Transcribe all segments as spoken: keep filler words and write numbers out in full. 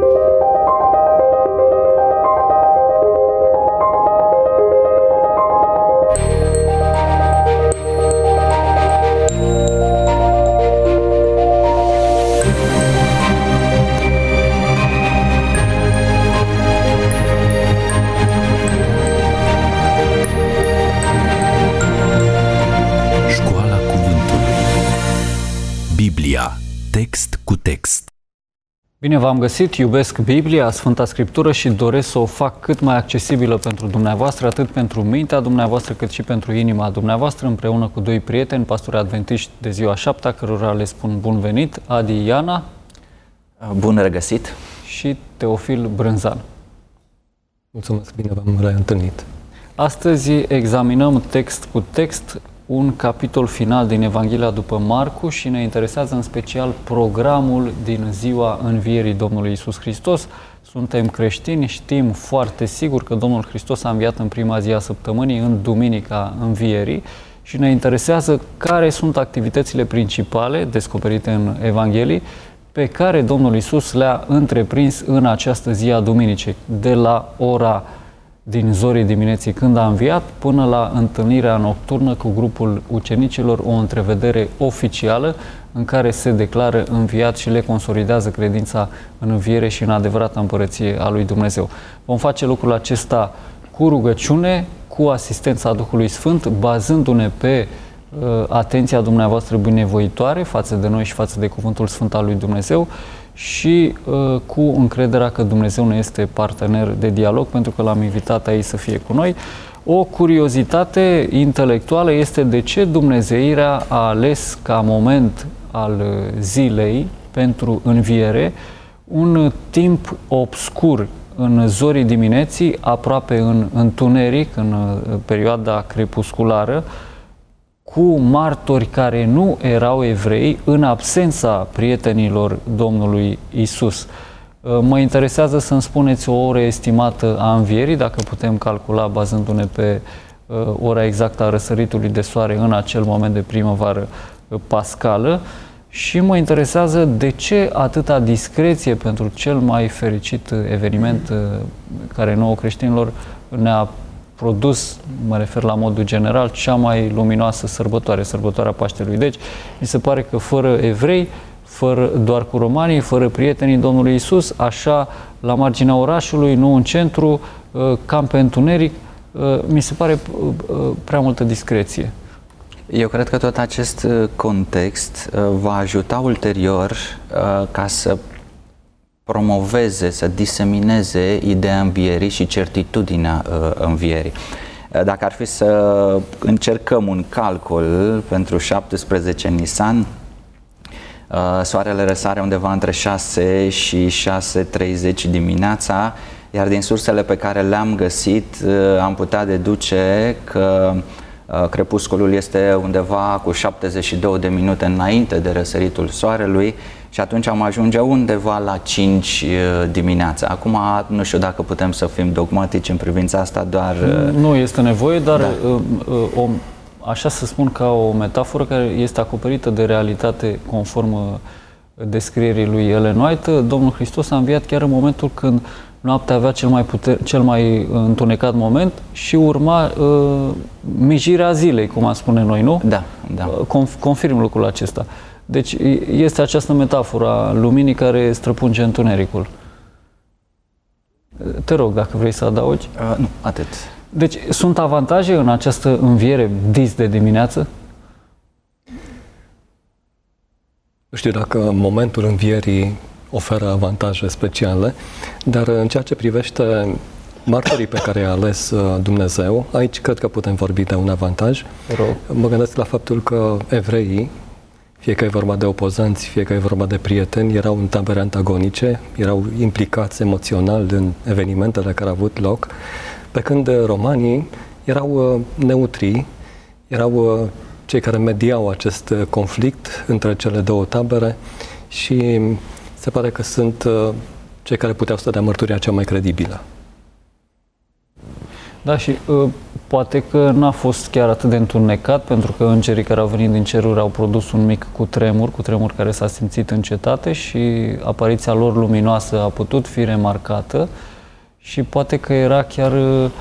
Biblia, text cu text. Bine v-am găsit, iubesc Biblia, Sfânta Scriptură și doresc să o fac cât mai accesibilă pentru dumneavoastră, atât pentru mintea dumneavoastră, cât și pentru inima dumneavoastră, împreună cu doi prieteni, pastori adventiști de ziua șaptea, cărora le spun bun venit, Adi Iana. Bun regăsit! Și Teofil Brânzan. Mulțumesc, bine v-am reîntâlnit. Astăzi examinăm text cu text un capitol final din Evanghelia după Marcu și ne interesează în special programul din ziua învierii Domnului Iisus Hristos. Suntem creștini, știm foarte sigur că Domnul Hristos a înviat în prima zi a săptămânii, în Duminica Învierii, și ne interesează care sunt activitățile principale descoperite în Evanghelii pe care Domnul Iisus le-a întreprins în această zi a Duminicii, de la ora din zorii dimineții când a înviat până la întâlnirea nocturnă cu grupul ucenicilor, o întrevedere oficială în care se declară înviat și le consolidează credința în înviere și în adevărata împărăție a lui Dumnezeu. Vom face lucrul acesta cu rugăciune, cu asistența Duhului Sfânt, bazându-ne pe uh, atenția dumneavoastră binevoitoare față de noi și față de Cuvântul Sfânt al lui Dumnezeu, și uh, cu încrederea că Dumnezeu ne este partener de dialog, pentru că l-am invitat aici să fie cu noi. O curiozitate intelectuală este de ce Dumnezeirea a ales ca moment al zilei pentru înviere un timp obscur în zorii dimineții, aproape în întuneric, în perioada crepusculară, cu martori care nu erau evrei, în absența prietenilor Domnului Isus. Mă interesează să-mi spuneți o oră estimată a învierii, dacă putem calcula bazându-ne pe ora exactă a răsăritului de soare în acel moment de primăvară pascală, și mă interesează de ce atâta discreție pentru cel mai fericit eveniment care nouă creștinilor ne-a produs, mă refer la modul general, cea mai luminoasă sărbătoare, sărbătoarea Paștelui. Deci, mi se pare că fără evrei, fără, doar cu romanii, fără prietenii Domnului Isus, așa, la marginea orașului, nu în centru, cam pe întuneric, mi se pare prea multă discreție. Eu cred că tot acest context va ajuta ulterior ca să promoveze, să disemineze ideea învierii și certitudinea uh, învierii. Dacă ar fi să încercăm un calcul pentru șaptesprezece Nisan, uh, soarele răsare undeva între șase și șase treizeci dimineața, iar din sursele pe care le-am găsit uh, am putea deduce că uh, crepusculul este undeva cu șaptezeci și două de minute înainte de răsăritul soarelui, și atunci am ajunge undeva la cinci dimineața. Acum, nu știu dacă putem să fim dogmatici în privința asta, doar... Nu este nevoie, dar da. o, așa să spun, ca o metaforă care este acoperită de realitate conform descrierii lui Ellen White, Domnul Hristos a înviat chiar în momentul când noaptea avea cel mai, puter, cel mai întunecat moment și urma uh, mijirea zilei, cum am spune noi, nu? Da, da. Conf, confirm lucrul acesta. Deci este această metaforă a luminii care străpunge întunericul. Te rog, dacă vrei să adaugi. Uh, nu, atât. Deci sunt avantaje în această înviere dis de dimineață? Nu știu dacă momentul învierii oferă avantaje speciale, dar în ceea ce privește martorii pe care i-a ales Dumnezeu, aici cred că putem vorbi de un avantaj. Rog. Mă gândesc la faptul că evreii, fie că e vorba de opozanți, fie că e vorba de prieteni, erau în tabere antagonice, erau implicați emoțional în evenimentele care au avut loc, pe când romanii erau neutri, erau cei care mediau acest conflict între cele două tabere și se pare că sunt cei care puteau să dea mărturia cea mai credibilă. Da, și uh, poate că n-a fost chiar atât de întunecat, pentru că îngerii care au venit din ceruri au produs un mic cutremur, cutremur care s-a simțit în cetate și apariția lor luminoasă a putut fi remarcată și poate că era chiar,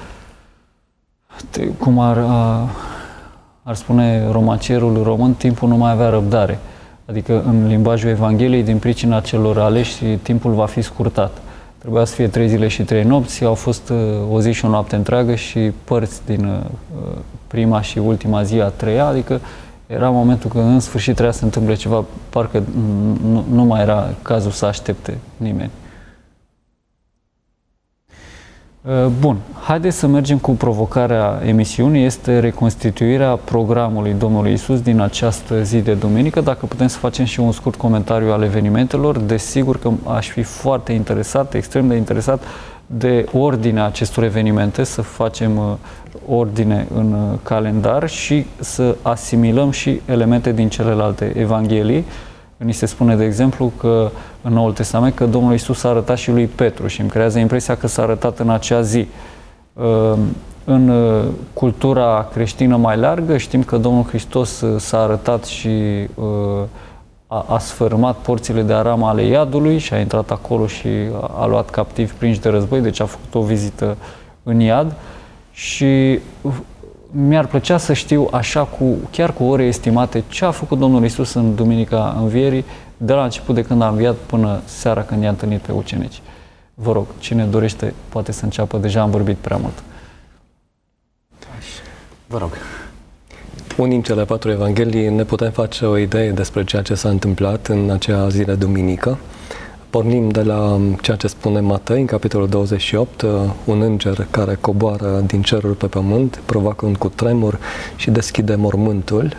cum ar, ar spune romancierul român, timpul nu mai avea răbdare. Adică în limbajul Evangheliei, din pricina celor aleși, timpul va fi scurtat. Trebuia să fie trei zile și trei nopți, au fost uh, o zi și o noapte întreagă și părți din uh, prima și ultima zi a treia, adică era momentul când în sfârșit trebuia să se întâmple ceva, parcă nu, nu mai era cazul să aștepte nimeni. Bun, haideți să mergem cu provocarea emisiunii, este reconstituirea programului Domnului Iisus din această zi de duminică. Dacă putem să facem și un scurt comentariu al evenimentelor, desigur că aș fi foarte interesat, extrem de interesat de ordinea acestor evenimente, să facem ordine în calendar și să asimilăm și elemente din celelalte evanghelii. Ni se spune, de exemplu, că în Noul Testament că Domnul Iisus s-a arătat și lui Petru și îmi creează impresia că s-a arătat în acea zi. În cultura creștină mai largă știm că Domnul Hristos s-a arătat și a, a sfărâmat porțile de aram ale iadului și a intrat acolo și a luat captivi prinși de război, deci a făcut o vizită în iad și mi-ar plăcea să știu, așa, cu, chiar cu ore estimate, ce a făcut Domnul Iisus în Duminica Învierii, de la început de când a înviat până seara când i-a întâlnit pe ucenici. Vă rog, cine dorește poate să înceapă, deja am vorbit prea mult. Vă rog. Unii din cele patru evanghelii ne putem face o idee despre ceea ce s-a întâmplat în acea zi de duminică. Pornim de la ceea ce spune Matei, în capitolul douăzeci și opt, un înger care coboară din ceruri pe pământ, provoacă un cutremur și deschide mormântul,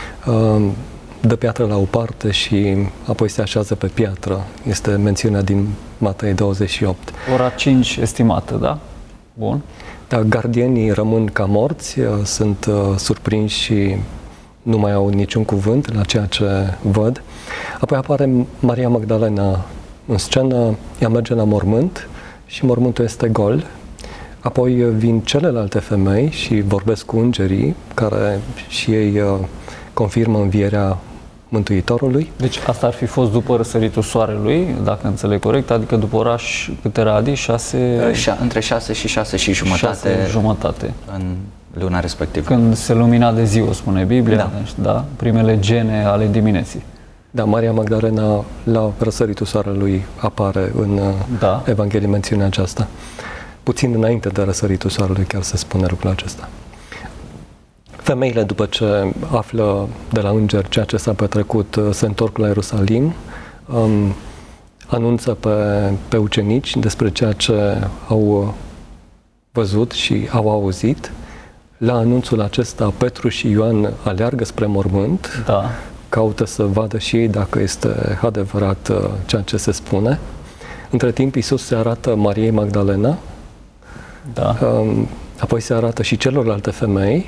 dă piatră la o parte și apoi se așează pe piatră. Este mențiunea din Matei douăzeci și opt. Ora cinci estimată, da? Bun. Da, gardienii rămân ca morți, sunt surprinși și nu mai au niciun cuvânt la ceea ce văd. Apoi apare Maria Magdalena în scenă, ea merge la mormânt și mormântul este gol. Apoi vin celelalte femei și vorbesc cu îngerii, care și ei uh, confirmă învierea Mântuitorului. Deci asta ar fi fost după răsăritul soarelui, dacă înțeleg corect, adică după ora câte era Adi? șase... Șa, între șase și șase și jumătate, șase jumătate în luna respectivă. Când se lumina de zi, o spune Biblia, da. Deci, da? Primele gene ale dimineții. Da, Maria Magdalena la răsăritul soarelui apare în da. Evanghelie mențiunea aceasta. Puțin înainte de răsăritul soarelui chiar se spune lucrul acesta. Femeile, după ce află de la înger ceea ce s-a petrecut, se întorc la Ierusalim, um, anunță pe, pe ucenici despre ceea ce au văzut și au auzit. La anunțul acesta, Petru și Ioan aleargă spre mormânt, da. caută să vadă și ei dacă este adevărat ceea ce se spune. Între timp, Iisus se arată Mariei Magdalena, da. apoi se arată și celorlalte femei.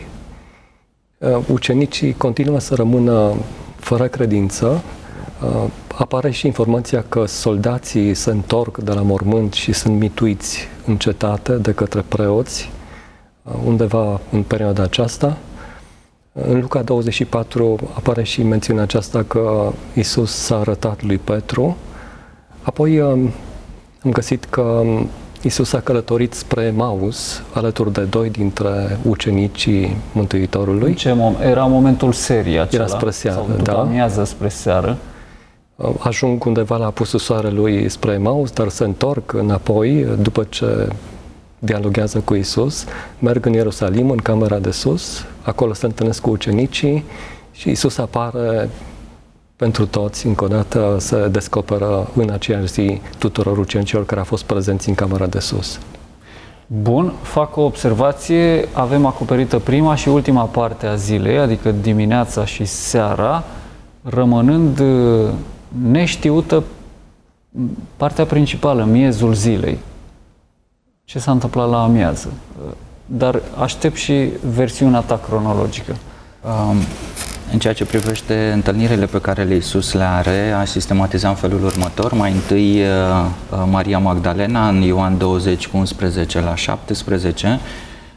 Ucenicii continuă să rămână fără credință. Apare și informația că soldații se întorc de la mormânt și sunt mituiți în cetate de către preoți, undeva în perioada aceasta. În Luca douăzeci și patru apare și mențiunea aceasta că Iisus s-a arătat lui Petru. Apoi am găsit că Iisus a călătorit spre Emaus, alături de doi dintre ucenicii Mântuitorului. Ce mom- era momentul serii acela? Era spre seară, sau după da. amiază spre seară. Ajung undeva la apusul soarelui spre Emaus, dar se întorc înapoi după ce dialoghează cu Iisus, merg în Ierusalim, în camera de sus, acolo se întâlnesc cu ucenicii și Iisus apare pentru toți, încă o dată se descoperă în aceeași zi tuturor ucenicilor care au fost prezenți în camera de sus. Bun, fac o observație, avem acoperită prima și ultima parte a zilei, adică dimineața și seara, rămânând neștiută partea principală, miezul zilei. Ce s-a întâmplat la amiază? Dar aștept și versiunea ta cronologică. Um, în ceea ce privește întâlnirile pe care Iisus le are, a sistematizat în felul următor. Mai întâi uh, Maria Magdalena, în Ioan douăzeci, unsprezece la șaptesprezece,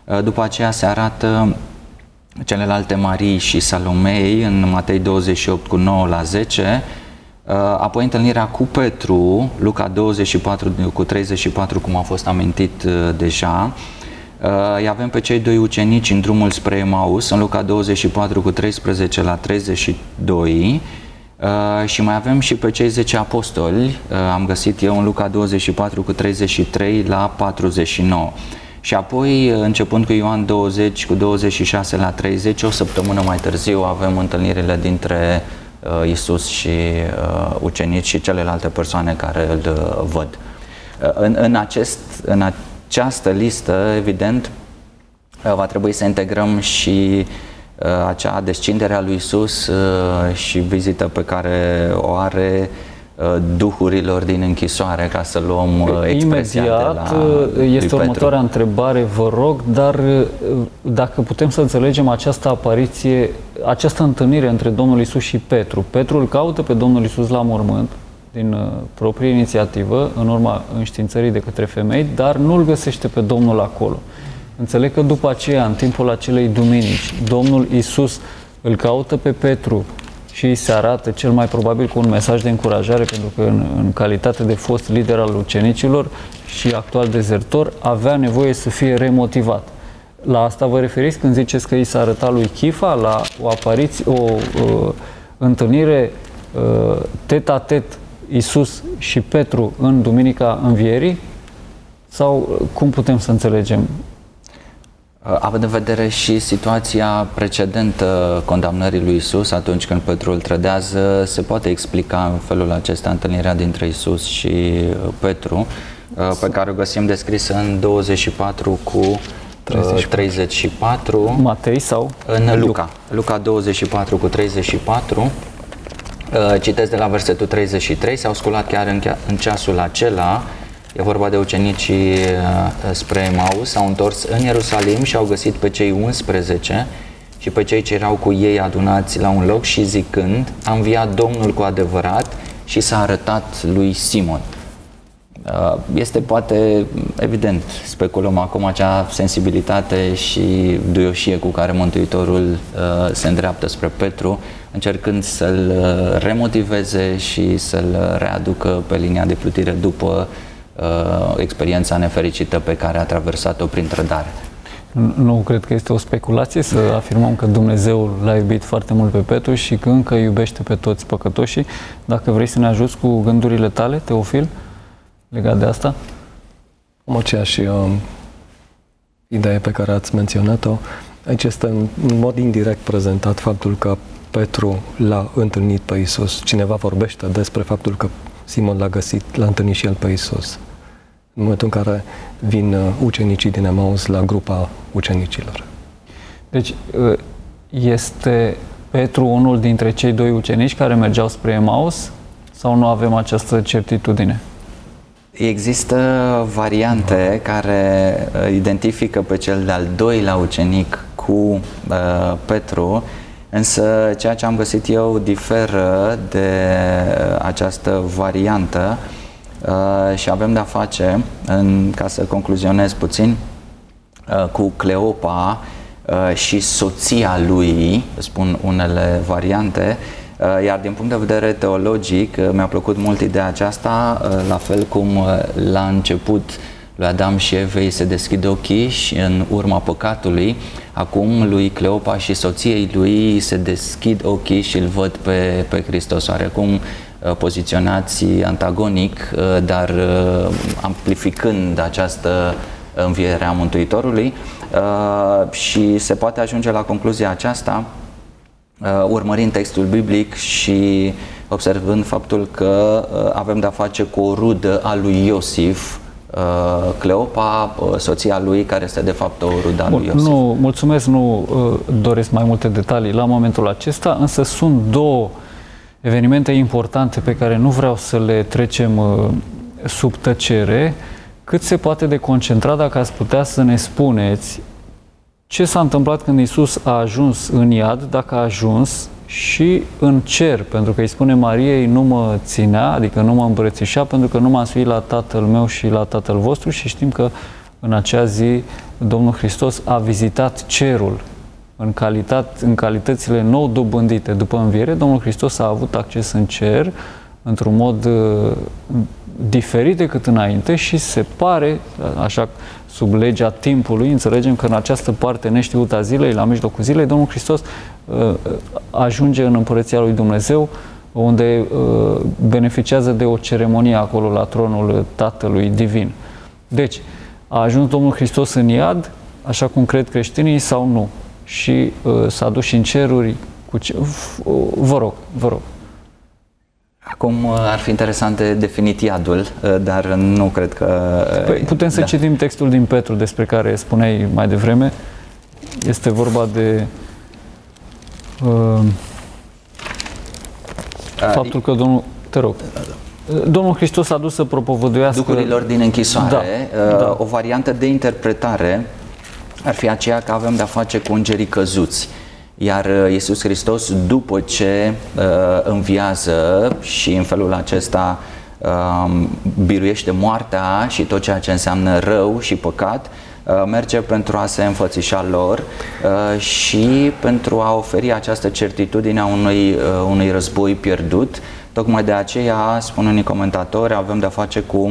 După aceea se arată celelalte Marii și Salomei în Matei douăzeci și opt cu nouă la zece, apoi întâlnirea cu Petru, Luca douăzeci și patru cu treizeci și patru, cum a fost amintit deja. Îi avem pe cei doi ucenici în drumul spre Emaus, în Luca douăzeci și patru cu treisprezece la treizeci și doi, și mai avem și pe cei zece apostoli, am găsit eu în Luca douăzeci și patru cu treizeci și trei la patruzeci și nouă. Și apoi, începând cu Ioan douăzeci cu douăzeci și șase la treizeci, o săptămână mai târziu avem întâlnirile dintre uh, Isus și uh, ucenici și celelalte persoane care îl uh, văd. Uh, în, în, acest, în această listă, evident, uh, va trebui să integrăm și uh, acea descindere a lui Isus uh, și vizită pe care o are duhurilor din închisoare, ca să luăm expresia imediat, de la este Petru. Următoarea întrebare, vă rog, dar dacă putem să înțelegem această apariție, această întâlnire între Domnul Iisus și Petru. Petru îl caută pe Domnul Iisus la mormânt, din proprie inițiativă, în urma înștiințării de către femei, dar nu îl găsește pe Domnul acolo. Înțeleg că după aceea, în timpul acelei duminici, Domnul Iisus îl caută pe Petru și îi se arată cel mai probabil cu un mesaj de încurajare, pentru că în, în calitate de fost lider al ucenicilor și actual dezertor, avea nevoie să fie remotivat. La asta vă referiți când ziceți că îi s-a arătat lui Chifa, la o apariție, o uh, întâlnire uh, tet-a-tet Iisus și Petru în Duminica Învierii? Sau cum putem să înțelegem? Având în vedere și situația precedentă condamnării lui Isus, atunci când Petru îl trădează, se poate explica în felul acesta întâlnirea dintre Isus și Petru, pe care o găsim descrisă în douăzeci și patru cu treizeci și patru. Matei sau? În Luca. Luca douăzeci și patru cu treizeci și patru. Citesc de la versetul treizeci și trei. S-au sculat chiar în, în ceasul acela. E vorba de ucenicii spre Emaus, s-au întors în Ierusalim și au găsit pe cei unsprezece și pe cei ce erau cu ei adunați la un loc și zicând: a înviat Domnul cu adevărat și s-a arătat lui Simon. Este poate, evident, speculăm acum acea sensibilitate și duioșie cu care Mântuitorul se îndreaptă spre Petru, încercând să-l remotiveze și să-l readucă pe linia de plutire după experiența nefericită pe care a traversat-o prin trădare. Nu cred că este o speculație să afirmăm că Dumnezeu l-a iubit foarte mult pe Petru și că încă iubește pe toți păcătoșii. Dacă vrei să ne ajuți cu gândurile tale, Teofil, legat de asta? Am aceeași uh, idee pe care ați menționat-o. Aici este în mod indirect prezentat faptul că Petru l-a întâlnit pe Iisus. Cineva vorbește despre faptul că Simon l-a găsit, l-a întâlnit și el pe Iisus. În momentul în care vin ucenicii din Emaus la grupa ucenicilor. Deci este Petru unul dintre cei doi ucenici care mergeau spre Emaus sau nu avem această certitudine? Există variante care identifică pe cel de-al doilea ucenic cu uh, Petru, însă ceea ce am găsit eu diferă de această variantă uh, și avem de-a face, în, ca să concluzionez puțin, uh, cu Cleopa uh, și soția lui, spun unele variante, uh, iar din punct de vedere teologic uh, mi-a plăcut mult ideea aceasta, uh, la fel cum uh, la început lui Adam și Evei se deschid ochii și în urma păcatului, acum lui Cleopa și soției lui se deschid ochii și îl văd pe, pe Hristos. Oarecum poziționați antagonic, dar amplificând această înviere a Mântuitorului, și se poate ajunge la concluzia aceasta urmărind textul biblic și observând faptul că avem de-a face cu o rudă a lui Iosif, Cleopa, soția lui, care este de fapt o rudă a lui Iosif. Nu, mulțumesc, nu doresc mai multe detalii la momentul acesta, însă sunt două evenimente importante pe care nu vreau să le trecem sub tăcere. Cât se poate de concentrat, dacă ați putea să ne spuneți ce s-a întâmplat când Iisus a ajuns în iad, dacă a ajuns, și în cer, pentru că îi spune Mariei: nu mă ținea, adică nu mă îmbrățișa, pentru că nu m-am suit la Tatăl meu și la Tatăl vostru, și știm că în acea zi Domnul Hristos a vizitat cerul în, calitate, în calitățile nou dobândite. După înviere, Domnul Hristos a avut acces în cer într-un mod uh, diferit decât înainte și se pare, așa sub legea timpului, înțelegem că în această parte neștiută a zilei, la mijlocul zilei, Domnul Hristos uh, ajunge în Împărăția lui Dumnezeu, unde uh, beneficiază de o ceremonie acolo la tronul Tatălui Divin. Deci, a ajuns Domnul Hristos în iad, așa cum cred creștinii, sau nu? Și uh, s-a dus și în ceruri cu ce... Vă rog, vă rog. Acum ar fi interesant de definit iadul, dar nu cred că... Păi, putem să da. citim textul din Petru despre care spuneai mai devreme. Este vorba de uh, faptul că Domnul... Te rog. Domnul Hristos a dus să propovăduiască... Duhurilor din închisoare. Da, da. O variantă de interpretare ar fi aceea că avem de-a face cu îngerii căzuți. Iar Iisus Hristos, după ce uh, înviază și în felul acesta uh, biruiește moartea și tot ceea ce înseamnă rău și păcat, uh, merge pentru a se înfățișa lor uh, și pentru a oferi această certitudine a unui, uh, unui război pierdut. Tocmai de aceea, spun unii comentatori, avem de-a face cu,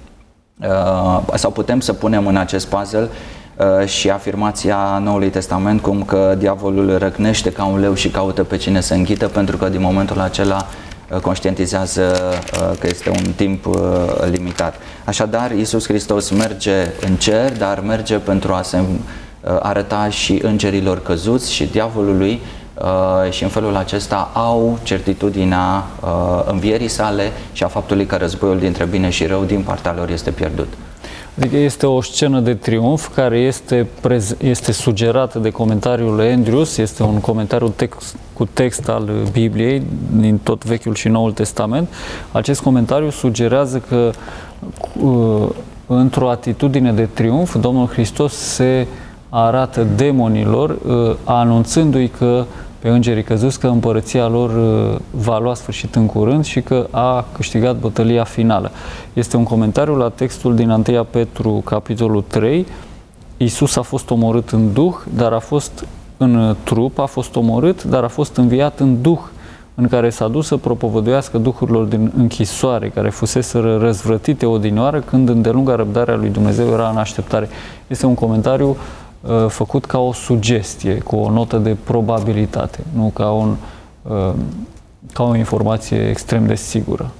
uh, sau putem să punem în acest puzzle și afirmația Noului Testament cum că diavolul răcnește ca un leu și caută pe cine să înghită, pentru că din momentul acela conștientizează că este un timp limitat. Așadar, Iisus Hristos merge în cer, dar merge pentru a se arăta și îngerilor căzuți și diavolului și în felul acesta au certitudinea învierii sale și a faptului că războiul dintre bine și rău din partea lor este pierdut. Adică este o scenă de triumf care este, este sugerată de comentariul Andrews, este un comentariu text, cu text al Bibliei din tot Vechiul și Noul Testament. Acest comentariu sugerează că într-o atitudine de triumf Domnul Hristos se arată demonilor anunțându-i că pe îngerii căzuți că împărăția lor va lua sfârșit în curând și că a câștigat bătălia finală. Este un comentariu la textul din întâi Petru, capitolul trei. Iisus a fost omorât în duh, dar a fost în trup, a fost omorât, dar a fost înviat în duh, în care s-a dus să propovăduiască duhurilor din închisoare, care fuseseră răzvrătite odinioară, când îndelunga răbdarea lui Dumnezeu era în așteptare. Este un comentariu făcut ca o sugestie, cu o notă de probabilitate, nu ca, un, ca o informație extrem de sigură.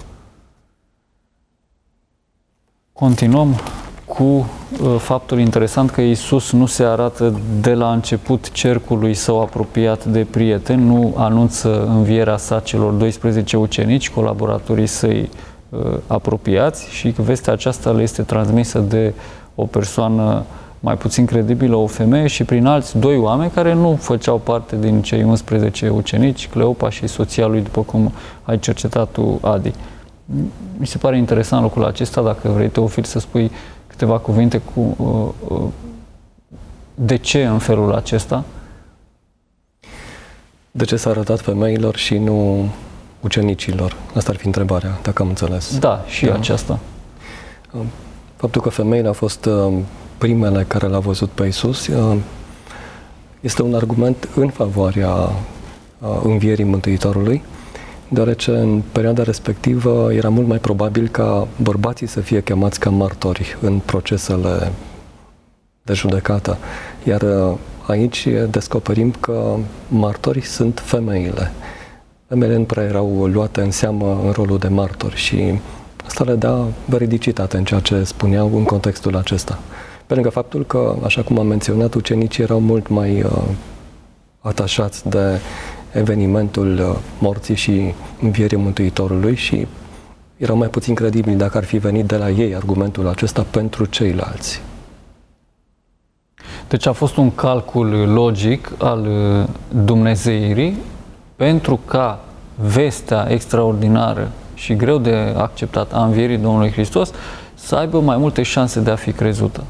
Continuăm cu faptul interesant că Iisus nu se arată de la început cercului său apropiat de prieteni, nu anunță învierea sa celor doisprezece ucenici, colaboratorii săi apropiați, și că vestea aceasta le este transmisă de o persoană mai puțin credibilă, o femeie, și prin alți doi oameni care nu făceau parte din cei unsprezece ucenici, Cleopa și soția lui, după cum ai cercetat tu, Adi. Mi se pare interesant lucrul acesta, dacă vrei, Teofil, să spui câteva cuvinte cu uh, uh, de ce în felul acesta? De ce s-a arătat femeilor și nu ucenicilor? Asta ar fi întrebarea, dacă am înțeles. Da, și da. aceasta. Faptul că femeile au fost uh, primele care l-au văzut pe Iisus uh, este un argument în favoarea uh, învierii Mântuitorului, deoarece în perioada respectivă era mult mai probabil ca bărbații să fie chemați ca martori în procesele de judecată. Iar uh, aici descoperim că martorii sunt femeile. Femeile nu prea erau luate în seamă în rolul de martori și asta le da veridicitate în ceea ce spuneau în contextul acesta. Pe lângă faptul că, așa cum am menționat, ucenicii erau mult mai uh, atașați de evenimentul uh, morții și învierii Mântuitorului și erau mai puțin credibili dacă ar fi venit de la ei argumentul acesta pentru ceilalți. Deci a fost un calcul logic al dumnezeirii pentru ca vestea extraordinară și greu de acceptat a învierii Domnului Hristos să aibă mai multe șanse de a fi crezută.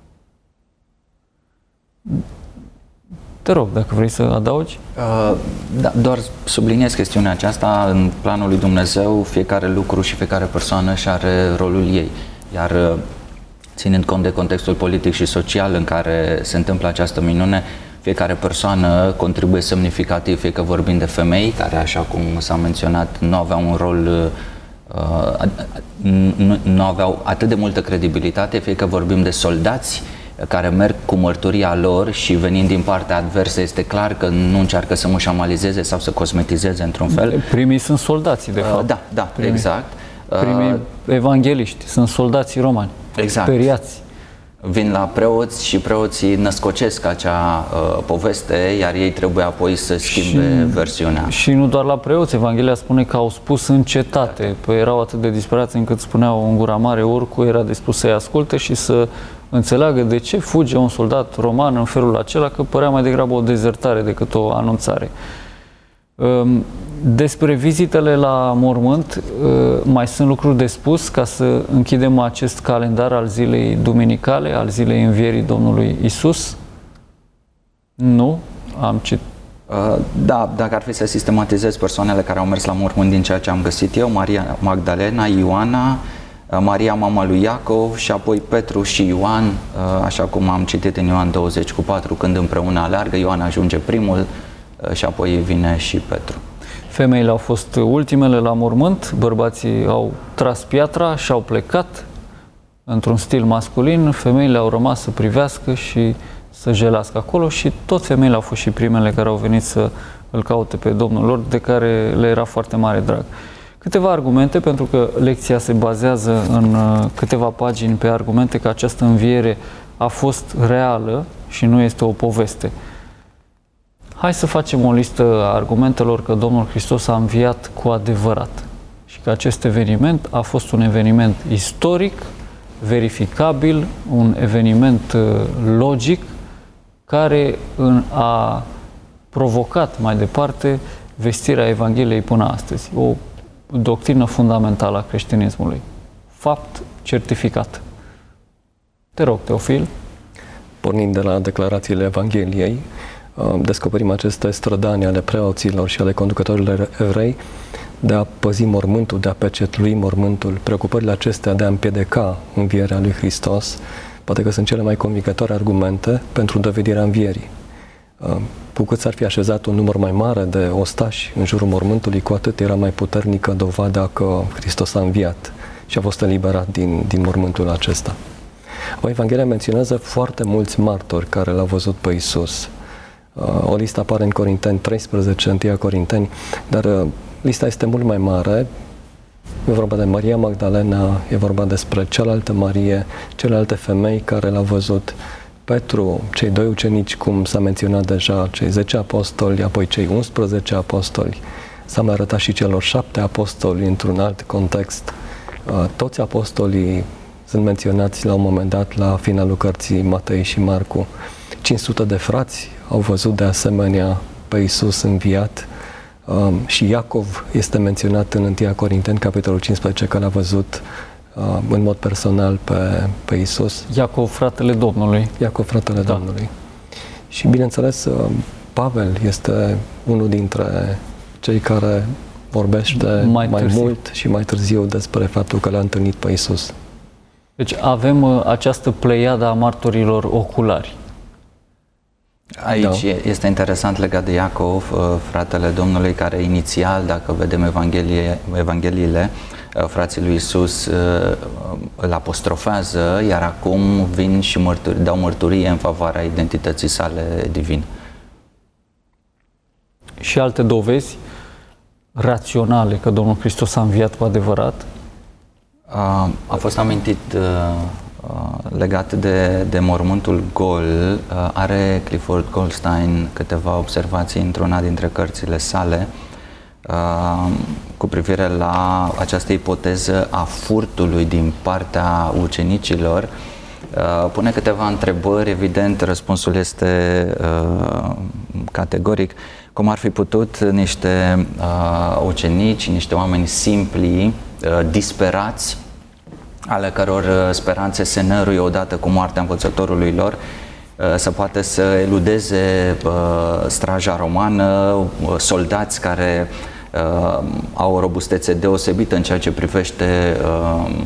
Te rog, dacă vrei să adaugi. Uh, da, doar subliniez chestiunea aceasta. În planul lui Dumnezeu, fiecare lucru și fiecare persoană și are rolul ei. Iar uh, ținând cont de contextul politic și social în care se întâmplă această minune, fiecare persoană contribuie semnificativ, fie că vorbim de femei, care, așa cum s-a menționat, nu aveau un rol, uh, nu, nu aveau atât de multă credibilitate, fie că vorbim de soldați care merg cu mărturia lor și venind din partea adversă, este clar că nu încearcă să mușamalizeze sau să cosmetizeze într-un fel. Primii sunt soldații, de fapt. Uh, da, da, primii, exact. Primii uh, evangeliști sunt soldații romani, exact. Speriați. Vin la preoți și preoții născocesc acea uh, poveste, iar ei trebuie apoi să schimbe și, versiunea. Și nu doar la preoți, Evanghelia spune că au spus în cetate, exact. Păi erau atât de disperați încât spuneau în gura mare, oricui era dispus să-i asculte și să înțeleagă de ce fuge un soldat roman în felul acela, că părea mai degrabă o dezertare decât o anunțare. Despre vizitele la mormânt, mai sunt lucruri de spus ca să închidem acest calendar al zilei duminicale, al zilei învierii Domnului Isus? Nu? Am citit. Da, dacă ar fi să sistematizez persoanele care au mers la mormânt din ceea ce am găsit eu, Maria Magdalena, Ioana, Maria, mama lui Iacov, și apoi Petru și Ioan, așa cum am citit în Ioan douăzeci cu patru, când împreună aleargă, Ioan ajunge primul și apoi vine și Petru. Femeile au fost ultimele la mormânt, bărbații au tras piatra și au plecat într-un stil masculin, femeile au rămas să privească și să jelească acolo și tot femeile au fost și primele care au venit să îl caute pe Domnul lor, de care le era foarte mare drag. Câteva argumente, pentru că lecția se bazează în câteva pagini pe argumente că această înviere a fost reală și nu este o poveste. Hai să facem o listă a argumentelor că Domnul Hristos a înviat cu adevărat și că acest eveniment a fost un eveniment istoric, verificabil, un eveniment logic care a provocat mai departe vestirea Evangheliei până astăzi. O doctrină fundamentală a creștinismului. Fapt certificat. Te rog, Teofil. Pornind de la declarațiile Evangheliei, descoperim aceste strădanii ale preoților și ale conducătorilor evrei de a păzi mormântul, de a pecetlui mormântul, preocupările acestea de a împiedica învierea lui Hristos, poate că sunt cele mai convingătoare argumente pentru dovedirea învierii. Cu cât s-ar fi așezat un număr mai mare de ostași în jurul mormântului, cu atât era mai puternică dovada că Hristos a înviat și a fost eliberat din, din mormântul acesta. O Evanghelia menționează foarte mulți martori care l-au văzut pe Iisus. O listă apare în Corinteni treisprezece, întâi Corinteni, dar lista este mult mai mare. E vorba de Maria Magdalena, e vorba despre cealaltă Marie, celelalte femei care l-au văzut, Petru, cei doi ucenici, cum s-a menționat deja, cei zece apostoli, apoi cei unsprezece apostoli. S-a mai arătat și celor șapte apostoli într-un alt context. Toți apostolii sunt menționați la un moment dat la finalul cărții Matei și Marcu. cinci sute de frați au văzut de asemenea pe Iisus înviat și Iacov este menționat în întâi Corinteni, capitolul cincisprezece, că l-a văzut în mod personal pe, pe Iisus. Iacov, fratele Domnului. Iacov, fratele da. Domnului. Și, bineînțeles, Pavel este unul dintre cei care vorbește mai, mai mult și mai târziu despre faptul că l-a întâlnit pe Iisus. Deci avem această pleiadă a martorilor oculari. Aici da. este interesant legat de Iacov, fratele Domnului, care inițial, dacă vedem Evanghelie, Evangheliile, frații lui Iisus îl apostrofează, iar acum vin și mărturi, dau mărturie în favoarea identității sale divine. Și alte dovezi raționale că Domnul Hristos a înviat cu adevărat? A, a fost amintit legat de, de mormântul gol, are Clifford Goldstein câteva observații într-una dintre cărțile sale cu privire la această ipoteză a furtului din partea ucenicilor. Pune câteva întrebări, evident, răspunsul este categoric. Cum ar fi putut niște ucenici, niște oameni simpli, disperați, ale căror speranțe se năruie odată cu moartea învățătorului lor, să poată să eludeze straja romană, soldați care au o robustețe deosebită în ceea ce privește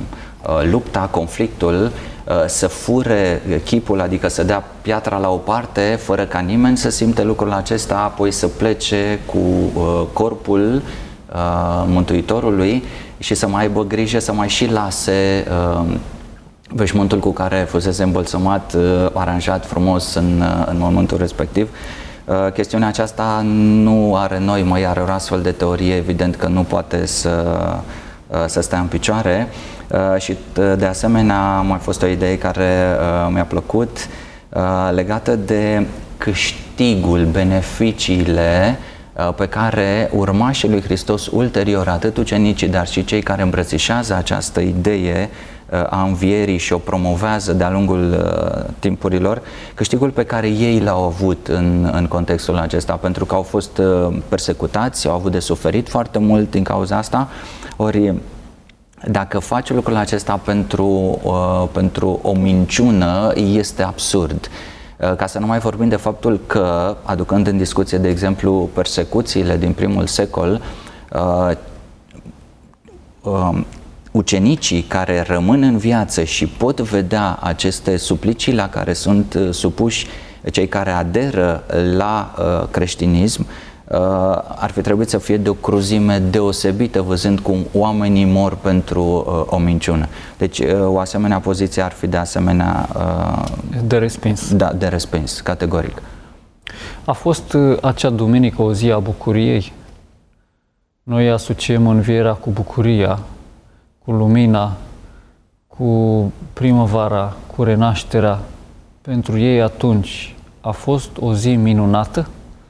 lupta, conflictul, să fure chipul, adică să dea piatra la o parte fără ca nimeni să simte lucrul acesta, apoi să plece cu corpul Mântuitorului și să mai aibă grijă să mai și lase veșmântul cu care fusese îmbălsămat, aranjat frumos în, în momentul respectiv. Chestiunea aceasta nu are noi, mai are o astfel de teorie, evident că nu poate să, să stea în picioare. Și de asemenea a mai fost o idee care mi-a plăcut legată de câștigul, beneficiile pe care urmașii lui Hristos ulterior, atât ucenicii, dar și cei care îmbrățișează această idee a învierii și o promovează de-a lungul uh, timpurilor, câștigul pe care ei l-au avut în, în contextul acesta, pentru că au fost uh, persecutați, au avut de suferit foarte mult din cauza asta. Ori dacă faci lucrul acesta pentru, uh, pentru o minciună, este absurd. Uh, ca să nu mai vorbim de faptul că, aducând în discuție, de exemplu, persecuțiile din primul secol, uh, uh, ucenicii care rămân în viață și pot vedea aceste suplicii la care sunt supuși cei care aderă la uh, creștinism, uh, ar fi trebuit să fie de o cruzime deosebită, văzând cum oamenii mor pentru uh, o minciună. Deci uh, o asemenea poziție ar fi de asemenea uh, de respins. Da, de respins, categoric. A fost uh, acea duminică o zi a bucuriei. Noi asociem învierea cu bucuria, cu lumina, cu primăvara, cu renașterea. Pentru ei atunci a fost o zi minunată?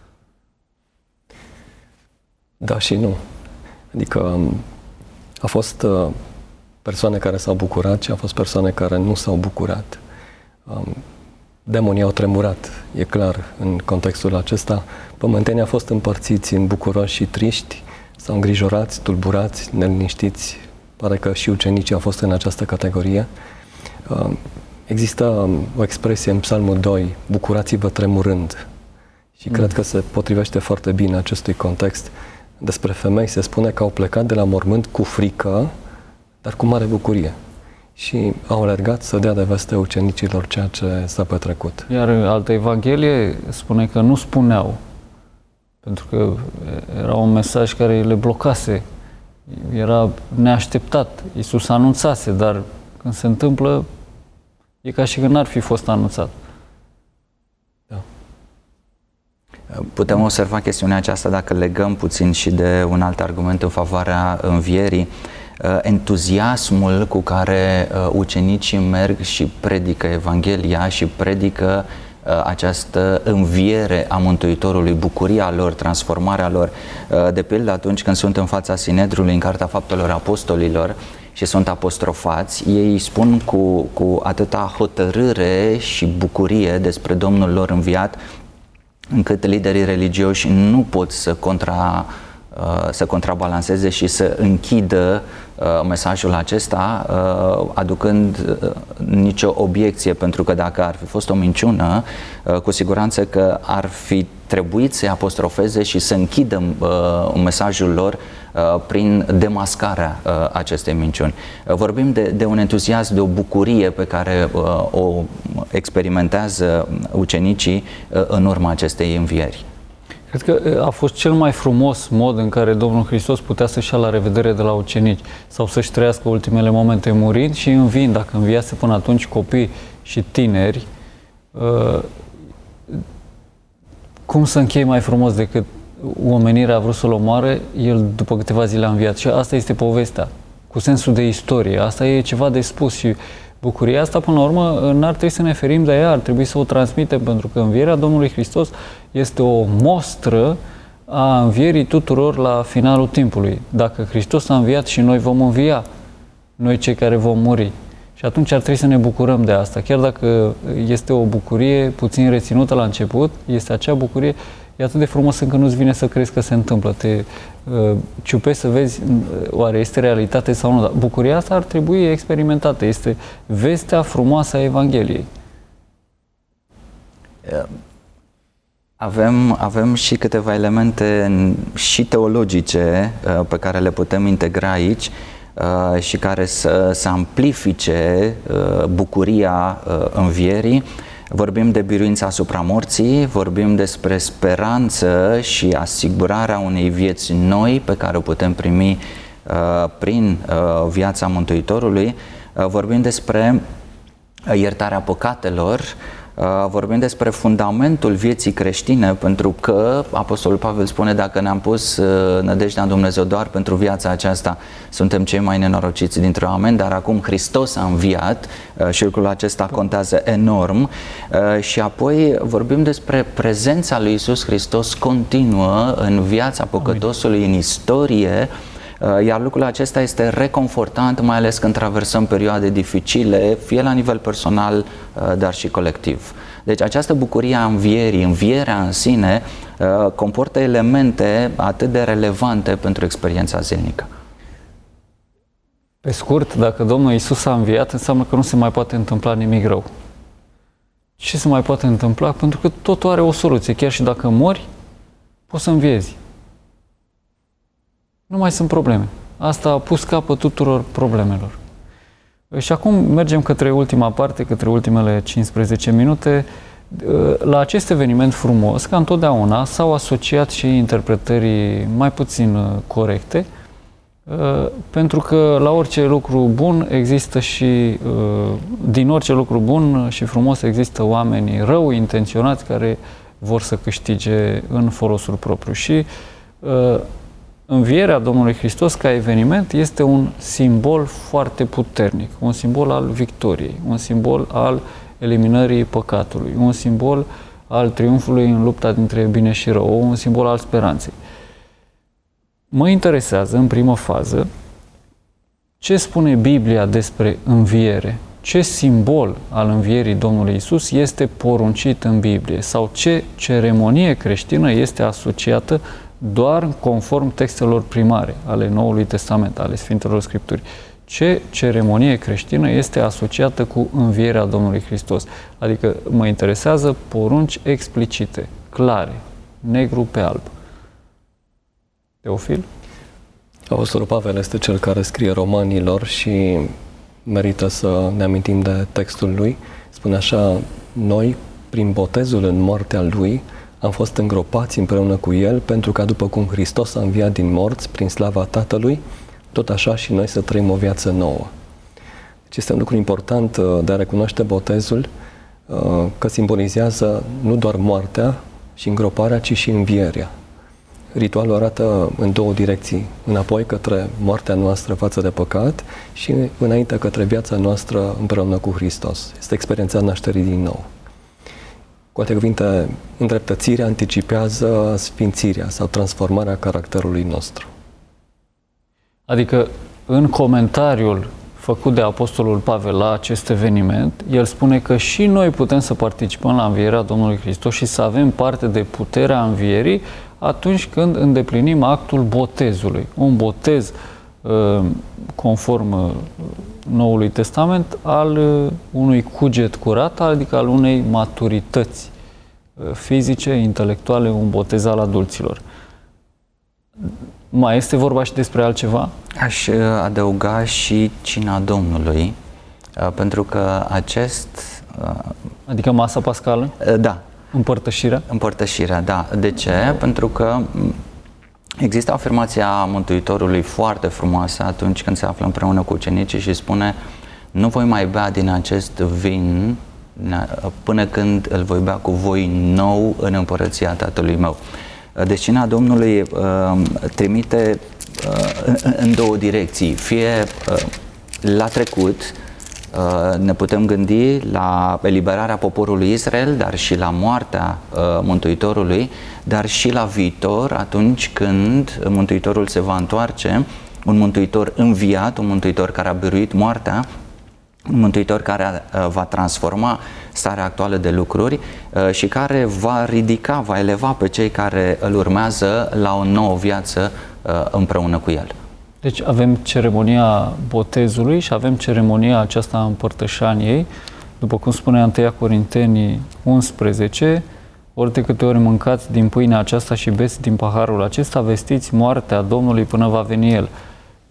Da și nu. Adică a fost persoane care s-au bucurat și a fost persoane care nu s-au bucurat. Demonii au tremurat, e clar, în contextul acesta. Pământenii au fost împărțiți în bucuroși și triști, sau îngrijorați, tulburați, neliniștiți. Pare că și ucenicii au fost în această categorie. Există o expresie în Psalmul doi, bucurați-vă tremurând. Și mm. cred că se potrivește foarte bine acestui context. Despre femei se spune că au plecat de la mormânt cu frică, dar cu mare bucurie. Și au alergat să dea de veste ucenicilor ceea ce s-a petrecut. Iar altă evanghelie spune că nu spuneau, pentru că era un mesaj care le blocase. Era neașteptat. Iisus anunțase, dar când se întâmplă, e ca și când n-ar fi fost anunțat. Da. Putem observa chestiunea aceasta dacă legăm puțin și de un alt argument în favoarea învierii. Entuziasmul cu care ucenicii merg și predică Evanghelia și predică această înviere a Mântuitorului, bucuria lor, transformarea lor. De pildă, atunci când sunt în fața Sinedriului, în Cartea Faptelor Apostolilor, și sunt apostrofați, ei spun cu, cu atâta hotărâre și bucurie despre Domnul lor înviat, încât liderii religioși nu pot să contra să contrabalanceze și să închidă mesajul acesta, aducând nicio obiecție, pentru că dacă ar fi fost o minciună, cu siguranță că ar fi trebuit să apostrofeze și să închidă mesajul lor prin demascarea acestei minciuni. Vorbim de, de un entuziasm, de o bucurie pe care o experimentează ucenicii în urma acestei învieri. Cred că a fost cel mai frumos mod în care Domnul Hristos putea să-și ia la revedere de la ucenici sau să-și trăiască ultimele momente murind și înviind. Dacă înviase până atunci copii și tineri, cum să încheie mai frumos decât omenirea a vrut să-l omoare, el după câteva zile a înviat. Și asta este povestea, cu sensul de istorie. Asta e ceva de spus și bucuria asta, până la urmă, n-ar trebui să ne ferim de ea, ar trebui să o transmitem, pentru că învierea Domnului Hristos este o mostră a învierii tuturor la finalul timpului. Dacă Hristos a înviat, și noi vom învia, noi cei care vom muri. Și atunci ar trebui să ne bucurăm de asta. Chiar dacă este o bucurie puțin reținută la început, este acea bucurie, e atât de frumos încât nu-ți vine să crezi că se întâmplă. Te uh, ciupești să vezi, oare este realitate sau nu. Dar bucuria asta ar trebui experimentată. Este vestea frumoasă a Evangheliei. Avem, avem și câteva elemente și teologice uh, pe care le putem integra aici. și care să, să amplifice bucuria învierii. Vorbim de biruința asupra morții, vorbim despre speranță și asigurarea unei vieți noi pe care o putem primi prin viața Mântuitorului. Vorbim despre iertarea păcatelor, vorbim despre fundamentul vieții creștine, pentru că Apostolul Pavel spune: dacă ne-am pus nădejdea în Dumnezeu doar pentru viața aceasta, suntem cei mai nenorociți dintre oameni, dar acum Hristos a înviat și lucrul acesta contează enorm. Și apoi vorbim despre prezența lui Iisus Hristos continuă în viața păcătosului, în istorie, iar lucrul acesta este reconfortant, mai ales când traversăm perioade dificile, fie la nivel personal, dar și colectiv. Deci această bucurie a învierii, învierea în sine, comportă elemente atât de relevante pentru experiența zilnică. Pe scurt, dacă Domnul Iisus a înviat, înseamnă că nu se mai poate întâmpla nimic rău. Ce se mai poate întâmpla? Pentru că totul are o soluție. Chiar și dacă mori, poți să înviezi. Nu mai sunt probleme. Asta a pus capăt tuturor problemelor. Și acum mergem către ultima parte, către ultimele cincisprezece minute. La acest eveniment frumos, ca întotdeauna, s-au asociat și interpretări mai puțin corecte, pentru că la orice lucru bun există și, din orice lucru bun și frumos există oameni rău intenționați care vor să câștige în folosul propriu. Și învierea Domnului Hristos ca eveniment este un simbol foarte puternic, un simbol al victoriei, un simbol al eliminării păcatului, un simbol al triumfului în lupta dintre bine și rău, un simbol al speranței. Mă interesează, în primă fază, ce spune Biblia despre înviere, ce simbol al învierii Domnului Iisus este poruncit în Biblie sau ce ceremonie creștină este asociată doar conform textelor primare ale Noului Testament, ale Sfintelor Scripturi. Ce ceremonie creștină este asociată cu învierea Domnului Hristos? Adică mă interesează porunci explicite, clare, negru pe alb. Teofil? Apostolul Pavel este cel care scrie Romanilor și merită să ne amintim de textul lui. Spune așa: noi, prin botezul în moartea lui, am fost îngropați împreună cu el, pentru ca după cum Hristos a înviat din morți prin slava Tatălui, tot așa și noi să trăim o viață nouă. Deci este un lucru important de a recunoaște botezul, că simbolizează nu doar moartea și îngroparea, ci și învierea. Ritualul arată în două direcții, înapoi către moartea noastră față de păcat și înainte către viața noastră împreună cu Hristos. Este experiența nașterii din nou. Cu alte cuvinte, îndreptățirea anticipează sfințirea sau transformarea caracterului nostru. Adică, în comentariul făcut de Apostolul Pavel la acest eveniment, el spune că și noi putem să participăm la învierea Domnului Hristos și să avem parte de puterea învierii atunci când îndeplinim actul botezului. Un botez conform Noului Testament al unui cuget curat, adică al unei maturități fizice, intelectuale, un botez al adulților. Mai este vorba și despre altceva? Aș adăuga și cina Domnului, pentru că acest... Adică masa pascală? Da. Împărtășirea? Împărtășirea, da. De ce? Pentru că există o afirmație a Mântuitorului foarte frumoasă atunci când se află împreună cu ucenicii și spune: nu voi mai bea din acest vin până când îl voi bea cu voi nou în împărăția Tatălui meu. Deci cina Domnului uh, trimite uh, în două direcții. Fie uh, la trecut, uh, ne putem gândi la eliberarea poporului Israel, dar și la moartea uh, Mântuitorului, dar și la viitor, atunci când Mântuitorul se va întoarce, un Mântuitor înviat, un Mântuitor care a biruit moartea, un Mântuitor care uh, va transforma starea actuală de lucruri uh, și care va ridica, va eleva pe cei care îl urmează la o nouă viață uh, împreună cu el. Deci avem ceremonia botezului și avem ceremonia aceasta a împărtășaniei, după cum spune întâi Corinteni unsprezece, ori de câte ori mâncați din pâinea aceasta și beți din paharul acesta, vestiți moartea Domnului până va veni El.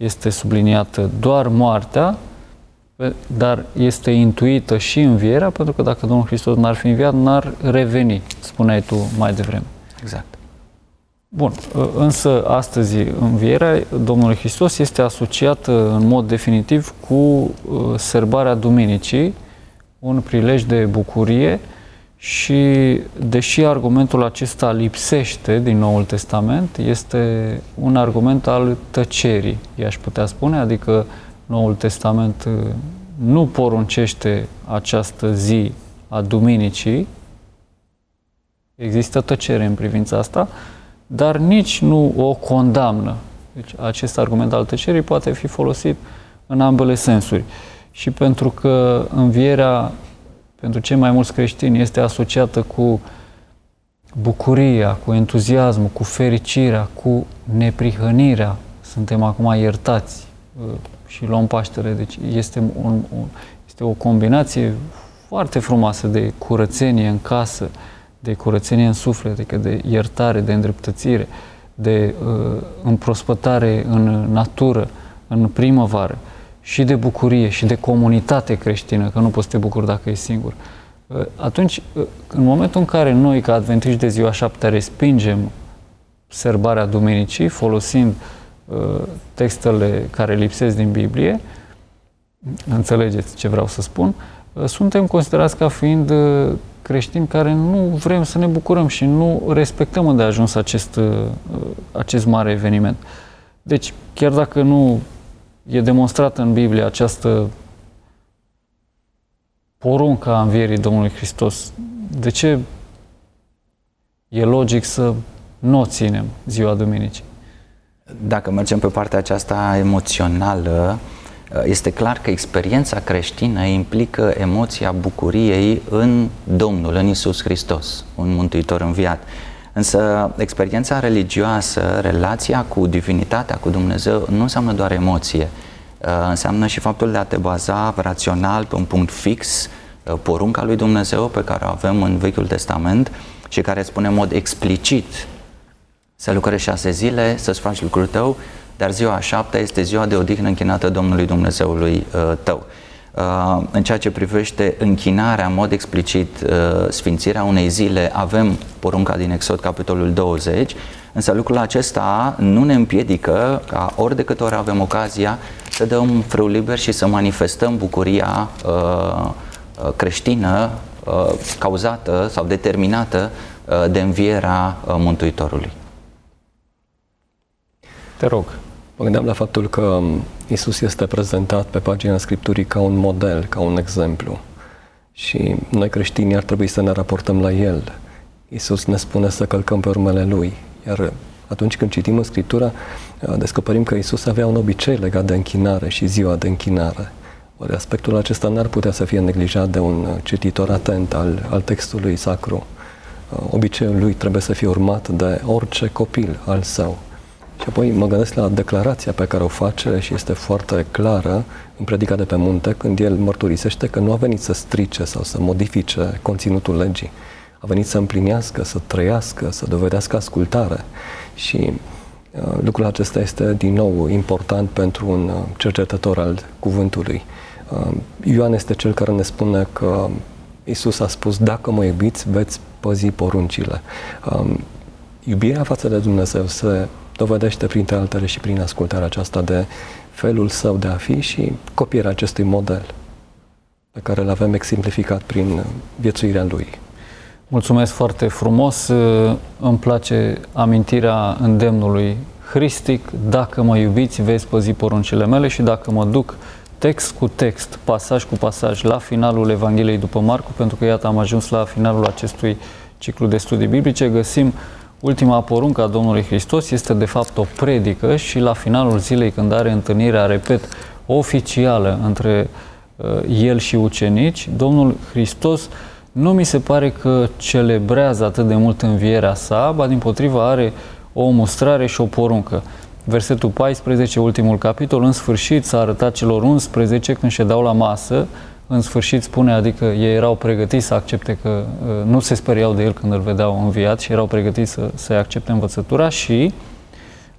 este subliniată doar moartea, dar este intuită și învierea, pentru că dacă Domnul Hristos n-ar fi înviat, n-ar reveni, spuneai tu mai devreme. Exact. Bun, însă astăzi învierea Domnului Hristos este asociată în mod definitiv cu sărbarea Duminicii, un prilej de bucurie, și deși argumentul acesta lipsește din Noul Testament, este un argument al tăcerii, i-aș putea spune, adică Noul Testament nu poruncește această zi a Duminicii, există tăcere în privința asta, dar nici nu o condamnă. Deci acest argument al tăcerii poate fi folosit în ambele sensuri. Și pentru că învierea pentru cei mai mulți creștini este asociată cu bucuria, cu entuziasmul, cu fericirea, cu neprihănirea. Suntem acum iertați și luăm Paștele. Deci este, un, un, este o combinație foarte frumoasă de curățenie în casă, de curățenie în suflet, adică de iertare, de îndreptățire, de uh, împrospătare în natură, în primăvară, și de bucurie și de comunitate creștină, că nu poți să te bucuri dacă ești singur. Uh, atunci, uh, în momentul în care noi, ca adventiști de ziua șaptea, respingem sărbarea Duminicii, folosind uh, textele care lipsesc din Biblie, înțelegeți ce vreau să spun, uh, suntem considerați ca fiind uh, creștini care nu vrem să ne bucurăm și nu respectăm îndeajuns acest, acest mare eveniment. Deci, chiar dacă nu e demonstrată în Biblie această poruncă a învierii Domnului Hristos, de ce e logic să nu o ținem ziua Duminicii? Dacă mergem pe partea aceasta emoțională, este clar că experiența creștină implică emoția bucuriei în Domnul, în Iisus Hristos, un mântuitor înviat. Însă experiența religioasă, relația cu divinitatea, cu Dumnezeu, nu înseamnă doar emoție. Înseamnă și faptul de a te baza rațional pe un punct fix, porunca lui Dumnezeu pe care o avem în Vechiul Testament și care spune în mod explicit să lucrezi șase zile, să-ți faci lucrul tău, dar ziua a șaptea este ziua de odihnă închinată Domnului Dumnezeului uh, tău. Uh, în ceea ce privește închinarea, în mod explicit, uh, sfințirea unei zile, avem porunca din Exod, capitolul douăzeci, însă lucrul acesta nu ne împiedică ca ori de câte ori avem ocazia să dăm frâu liber și să manifestăm bucuria uh, creștină uh, cauzată sau determinată uh, de învierea uh, Mântuitorului. Te rog. Mă gândeam la faptul că Iisus este prezentat pe pagina Scripturii ca un model, ca un exemplu. Și noi creștini ar trebui să ne raportăm la El. Iisus ne spune să călcăm pe urmele Lui. Iar atunci când citim în Scriptură, descoperim că Iisus avea un obicei legat de închinare și ziua de închinare. Ori aspectul acesta n-ar putea să fie neglijat de un cititor atent al, al textului sacru. Obiceiul lui trebuie să fie urmat de orice copil al său. Și apoi mă gândesc la declarația pe care o face și este foarte clară în Predica de pe munte, când el mărturisește că nu a venit să strice sau să modifice conținutul legii. A venit să împlinească, să trăiască, să dovedească ascultare. Și uh, lucrul acesta este din nou important pentru un uh, cercetător al cuvântului. Uh, Ioan este cel care ne spune că Iisus a spus: dacă mă iubiți, veți păzi poruncile. Uh, iubirea față de Dumnezeu se dovedește printre altele și prin ascultarea aceasta de felul său de a fi și copierea acestui model pe care îl avem exemplificat prin viețuirea lui. Mulțumesc foarte frumos. Îmi place amintirea îndemnului hristic: dacă mă iubiți, veți păzi poruncile mele. Și dacă mă duc text cu text, pasaj cu pasaj, la finalul Evangheliei după Marcu, pentru că iată am ajuns la finalul acestui ciclu de studii biblice, găsim ultima poruncă a Domnului Hristos, este de fapt o predică și la finalul zilei, când are întâlnirea, repet, oficială între uh, el și ucenici, Domnul Hristos nu mi se pare că celebrează atât de mult învierea sa, ba dimpotrivă are o mustrare și o poruncă. Versetul paisprezece, ultimul capitol: în sfârșit s-a arătat celor unsprezece când ședeau la masă. În sfârșit spune, adică ei erau pregătiți să accepte, că uh, nu se speriau de el când îl vedeau înviat și erau pregătiți să, să accepte învățătura. Și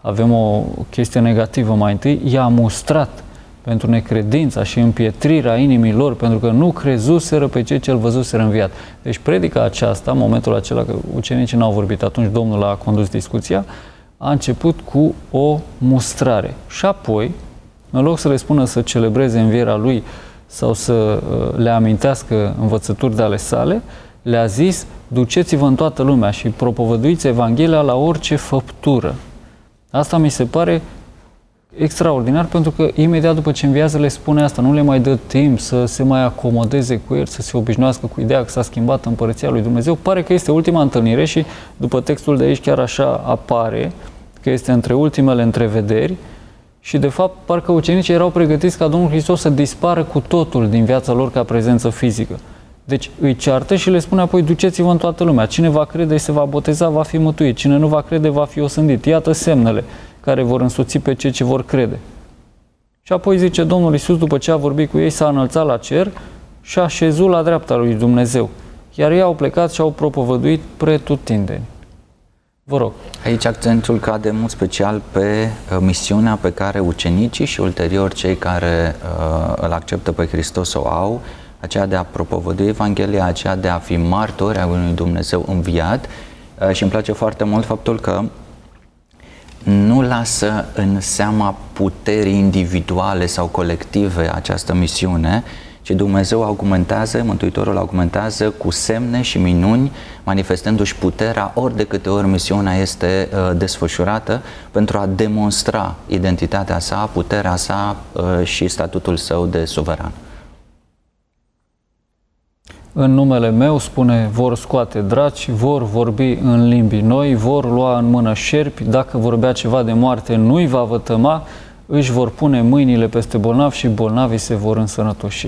avem o chestie negativă mai întâi, i-a mustrat pentru necredința și împietrirea inimii lor, pentru că nu crezuseră pe cei ce-L văzuseră înviat. Deci predica aceasta, în momentul acela că ucenicii n-au vorbit, atunci Domnul a condus discuția, a început cu o mustrare. Și apoi, în loc să le spună să celebreze învierea Lui sau să le amintească învățături de ale sale, le-a zis, duceți-vă în toată lumea și propovăduiți Evanghelia la orice făptură. Asta mi se pare extraordinar, pentru că imediat după ce înviază le spune asta, nu le mai dă timp să se mai acomodeze cu el, să se obișnuiască cu ideea că s-a schimbat Împărăția lui Dumnezeu. Pare că este ultima întâlnire și după textul de aici chiar așa apare, că este între ultimele întrevederi și de fapt parcă ucenicii erau pregătiți ca Domnul Hristos să dispară cu totul din viața lor ca prezență fizică. Deci îi ceartă și le spune apoi, duceți-vă în toată lumea. Cine va crede și se va boteza va fi mântuit. Cine nu va crede va fi osândit. Iată semnele care vor însoți pe cei ce vor crede. Și apoi zice Domnul Iisus, după ce a vorbit cu ei, s-a înălțat la cer și a șezut la dreapta lui Dumnezeu. Iar ei au plecat și au propovăduit pretutindeni. Vă rog. Aici accentul cade mult special pe uh, misiunea pe care ucenicii și ulterior cei care uh, îl acceptă pe Hristos o au, aceea de a propovădui Evanghelia, aceea de a fi martori a unui Dumnezeu înviat. Uh, și îmi place foarte mult faptul că nu lasă în seama puterii individuale sau colective această misiune, ci Dumnezeu argumentează, Mântuitorul argumentează cu semne și minuni, manifestându-și puterea ori de câte ori misiunea este uh, desfășurată, pentru a demonstra identitatea sa, puterea sa uh, și statutul său de suveran. În numele meu, spune, vor scoate draci, vor vorbi în limbi noi, vor lua în mână șerpi, dacă vorbea ceva de moarte, nu-i va vătăma, își vor pune mâinile peste bolnavi și bolnavii se vor însănătoși.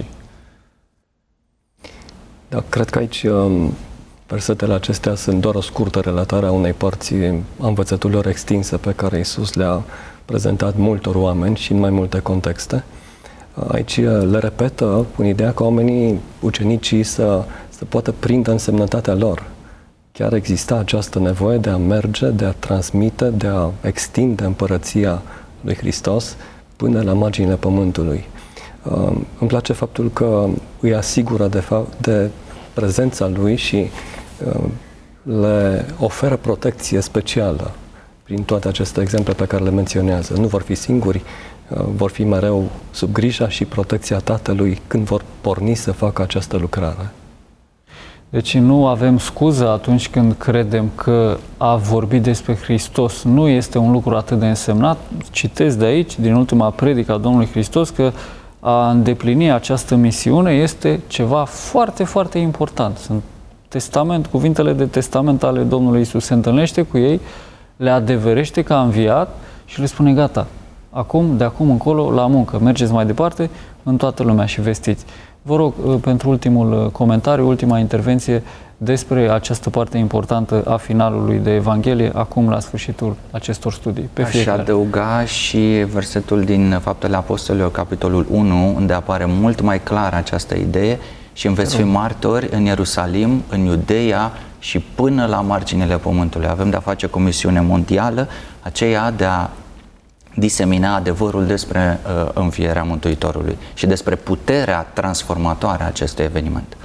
Da, cred că aici versetele acestea sunt doar o scurtă relatare a unei părți a învățăturilor extinse pe care Iisus le-a prezentat multor oameni și în mai multe contexte. Aici le repetă cu ideea că oamenii, ucenicii, să, să poată prinde însemnătatea lor. Chiar exista această nevoie de a merge, de a transmite, de a extinde împărăția lui Hristos până la marginile pământului. Uh, îmi place faptul că îi asigură de, fapt, de prezența lui și uh, le oferă protecție specială prin toate aceste exemple pe care le menționează. Nu vor fi singuri, uh, vor fi mereu sub grija și protecția Tatălui când vor porni să facă această lucrare. Deci nu avem scuză atunci când credem că a vorbi despre Hristos nu este un lucru atât de însemnat. Citesc de aici, din ultima predică a Domnului Hristos, că a îndeplini această misiune este ceva foarte, foarte important. Sunt testament, cuvintele de testament ale Domnului Iisus. Se întâlnește cu ei, le adeverește că a înviat și le spune gata, acum, de acum încolo, la muncă, mergeți mai departe în toată lumea și vestiți. Vă rog, pentru ultimul comentariu, ultima intervenție despre această parte importantă a finalului de Evanghelie, acum la sfârșitul acestor studii. Pe Aș adăuga și versetul din Faptele Apostolilor, capitolul unu, unde apare mult mai clar această idee și îmi veți fi martori în Ierusalim, în Iudeea și până la marginile pământului. Avem de-a face cu o misiune mondială, aceea de a disemina adevărul despre uh, învierea Mântuitorului și despre puterea transformatoare a acestui eveniment.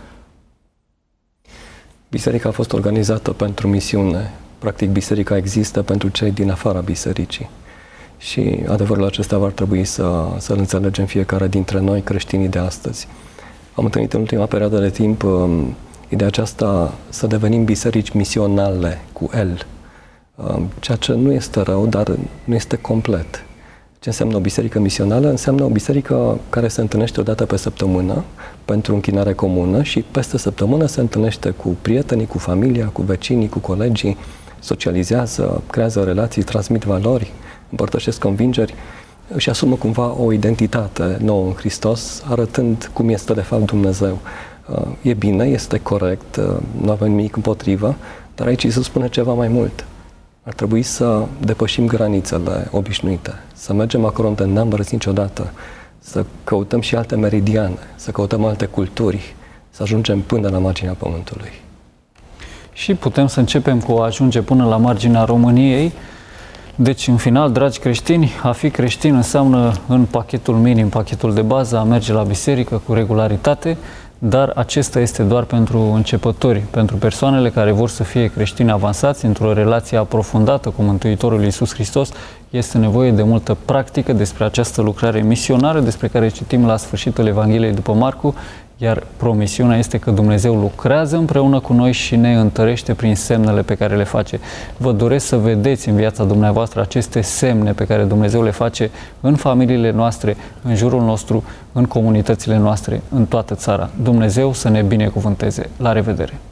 Biserica a fost organizată pentru misiune. Practic, biserica există pentru cei din afara bisericii. Și adevărul acesta ar trebui să, să-l înțelegem fiecare dintre noi, creștinii de astăzi. Am întâlnit în ultima perioadă de timp um, ideea aceasta să devenim biserici misionale cu L. Ceea ce nu este rău, dar nu este complet. Ce înseamnă o biserică misională? Înseamnă o biserică care se întâlnește o dată pe săptămână pentru închinare comună și peste săptămână se întâlnește cu prietenii, cu familia, cu vecinii, cu colegii, socializează, creează relații, transmit valori, împărtășesc convingeri, își asumă cumva o identitate nouă în Hristos, arătând cum este de fapt Dumnezeu. E bine, este corect, nu avem nimic împotrivă, dar aici Iisus spune ceva mai mult. Ar trebui să depășim granițele obișnuite, să mergem acolo unde n-am mers niciodată, să căutăm și alte meridiane, să căutăm alte culturi, să ajungem până la marginea Pământului. Și putem să începem cu a ajunge până la marginea României. Deci, în final, dragi creștini, a fi creștin înseamnă în pachetul minim, pachetul de bază, a merge la biserică cu regularitate, dar acesta este doar pentru începători, pentru persoanele care vor să fie creștini avansați într-o relație aprofundată cu Mântuitorul Iisus Hristos. Este nevoie de multă practică despre această lucrare misionară despre care citim la sfârșitul Evangheliei după Marcu, iar promisiunea este că Dumnezeu lucrează împreună cu noi și ne întărește prin semnele pe care le face. Vă doresc să vedeți în viața dumneavoastră aceste semne pe care Dumnezeu le face în familiile noastre, în jurul nostru, în comunitățile noastre, în toată țara. Dumnezeu să ne binecuvânteze. La revedere!